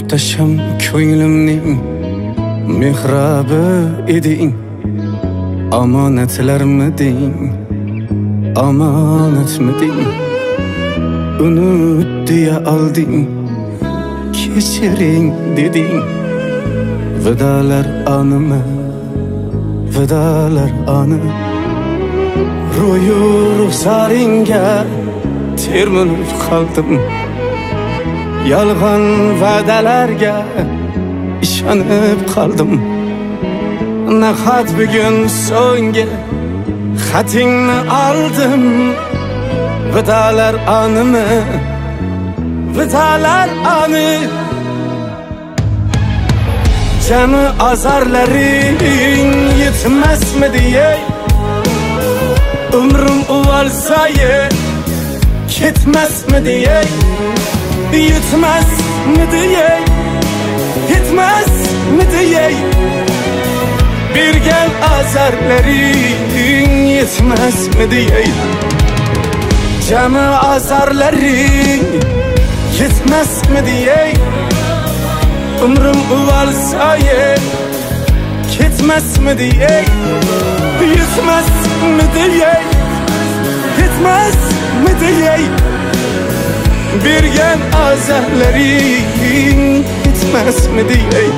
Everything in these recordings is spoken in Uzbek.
muhtasham ko'nglimning mehrabi eding. Omonatlarmiding, omonatmiding? Unut deya olding, kechiring deding. Vidalar animi, vidalar anı. Ro'yu ruxsaringga termilib qoldim. Yolg'on va'dalarga ishonib qoldim. Nahot bugun so'nggi xatingni oldim. Vidalar animi, vidalar ani. Jami azarlaring yetmasmidi ey? Umrim uvalsa ketmasmidi ey? Yetmasmidi ey? Yetmasmidi ey? Bergan azarlaring yetmasmidi ey? Jami azarlaring yetmasmidi ey? Umrim uvalsa ketmasmidi ey? Yetmasmidi ey? Yetmasmidi ey? Bergan azarlaring yetmasmidi ey?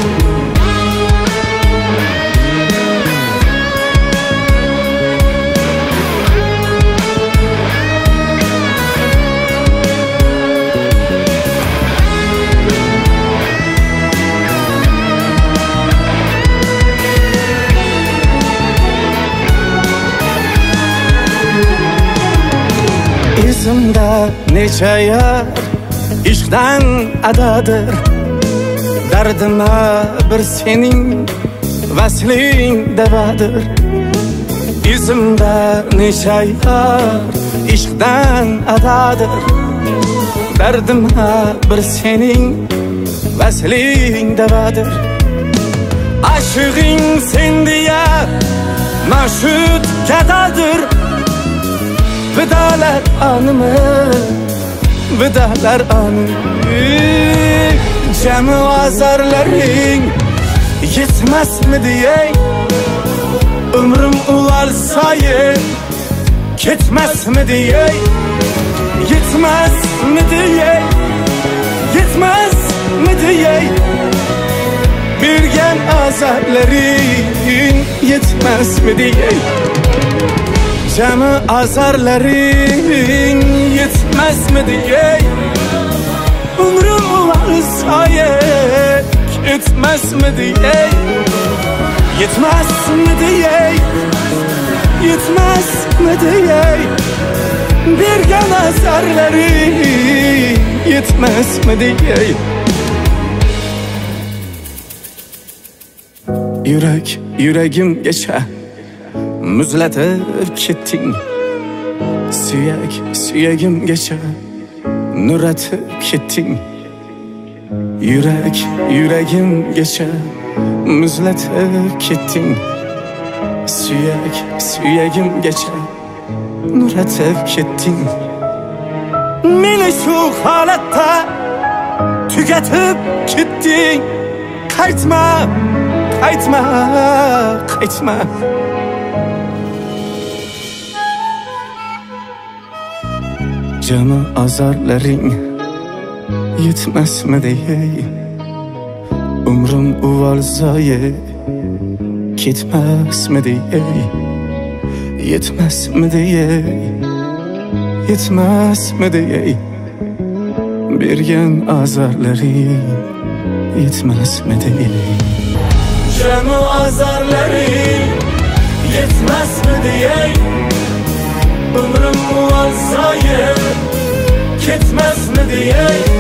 Izimda necha yar ishqdan adadir. Dardima bir sening vasling davadir. Izimda necha yar ishqdan adadir. Dardima bir sening vasling davadir. Aşığın sen diye maşhut kadadir. Vidalar anımı, vidalar anı. Jami azarlaring yetmasmidi ey? Umrim uvalsa ketmasmidi ey? Yetmasmidi ey? Yetmasmidi ey? Bergan azarlaring yetmasmidi ey? Jami azarlaring yetmasmidi ey? Umrim uvalsa ketmasmidi ey? Yetmasmidi ey? Yetmasmidi ey? Bergan azarlaring yetmasmidi ey? Yuragimgacha muzlatib ketding. Suyagimgacha nuratib ketding. Yuragimgacha muzlatib ketding. Suyagimgacha nuratib ketding. Meni shu holatda tugatib ketding. Qaytma, qaytma, qaytma. Jami azarlaring yetmasmidi ey? Umrim uvalsa ketmasmidi ey? Yetmasmidi ey? Yetmasmidi ey? Bergan azarlaring yetmasmidi ey? Jami azarlaring yetmasmidi ey? Umrim uvalsa ketmasmidi ey?